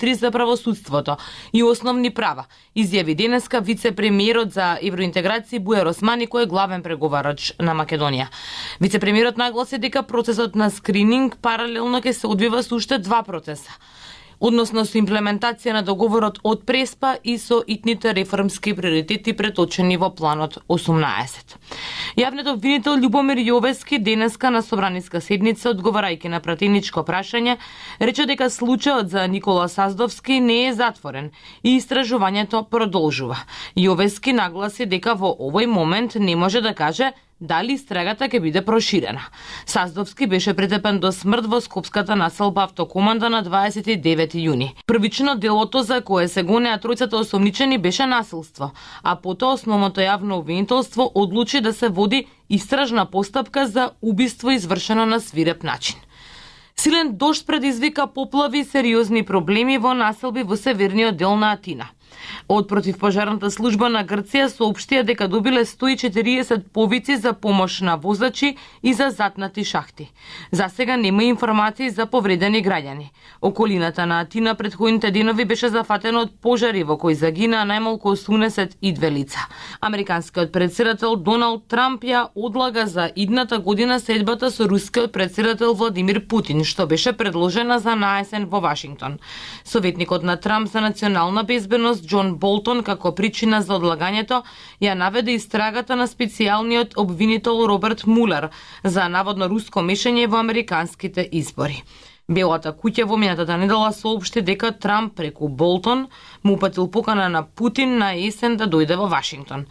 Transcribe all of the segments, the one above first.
3 за правосудството и основни права, изјави денеска вице-премиерот за евроинтеграција Бујар Османи, кој е главен преговарач на Македонија. Вице-премиерот нагласи дека процесот на скрининг паралелно ќе се одвива со уште 2 процеса, односно со имплементација на договорот од Преспа и со итните реформски приоритети преточени во планот 18. Јавниот обвинител Љубомир Јовески денеска на собраниска седница, одговарајќи на пратеничко прашање, рече дека случајот за Никола Саздовски не е затворен и истражувањето продолжува. Јовески нагласи дека во овој момент не може да каже дали истрагата ќе биде проширена. Саздовски беше претепен до смрт во скопската населба Автокоманда на 29 јуни. Првично делото за кое се гонеа тројцата осомничени беше насилство, а потоа основното јавно обвинителство одлучи да се води истражна постапка за убиство извршено на свиреп начин. Силен дожд предизвика поплави и сериозни проблеми во населби во северниот дел на Атина. Од противпожарната служба на Грција соопштија дека добиле 140 повици за помош на возачи и за затнати шахти. За сега нема информации за повредени граѓани. Околината на Атина претходните денови беше зафатена од пожари во кои загинаа најмалку 82 лица. Американскиот претседател Доналд Трамп ја одлага за идната година седбата со рускиот претседател Владимир Путин, што беше предложена за наесен во Вашингтон. Советникот на Трамп за национална безбедност Џон Болтон како причина за одлагањето ја наведе истрагата на специјалниот обвинител Роберт Мулер за наводно руско мешање во американските избори. Белата куќа во минатата недела соопшти дека Трамп преку Болтон му упатил покана на Путин на есен да дојде во Вашингтон.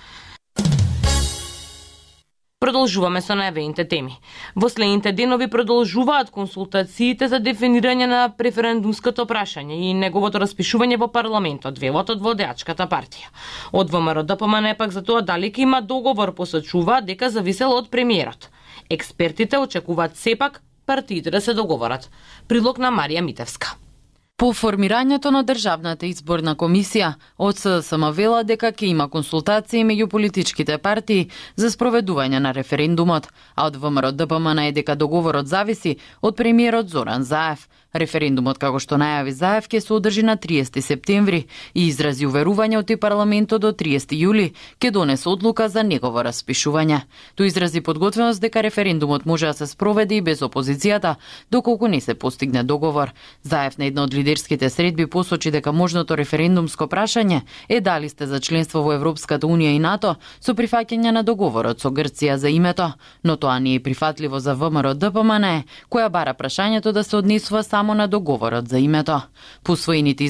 Продолжуваме со најавените теми. Во следните денови продолжуваат консултациите за дефинирање на преферендумското прашање и неговото распишување во парламентот, велат од владеачката партија. Од ВМРО ДПМН пак за тоа дали ќе има договор посочуваат дека зависело од премиерот. Експертите очекуваат сепак партиите да се договорат. Прилог на Марија Митевска. По формирањето на Државната изборна комисија, од СДСМ вела дека ќе има консултации меѓу политичките партии за спроведување на референдумот, а од ВМРО ДПМН е дека договорот зависи од премиерот Зоран Заев. Референдумот, како што најави Заев, ќе се одржи на 30 септември и изрази уверување од парламентот до 30 јули ќе донесе одлука за негово распишување. Тој изрази подготвеност дека референдумот може да се спроведе и без опозицијата, доколку не се постигне договор. Заев на една од лидерските средби посочи дека можното референдумско прашање е дали сте за членство во Европската унија и НАТО со прифаќање на договорот со Грција за името, но тоа не е прифатливо за ВМРО ДПМН, која бара прашањето да се однесува само на договорот за името. По својните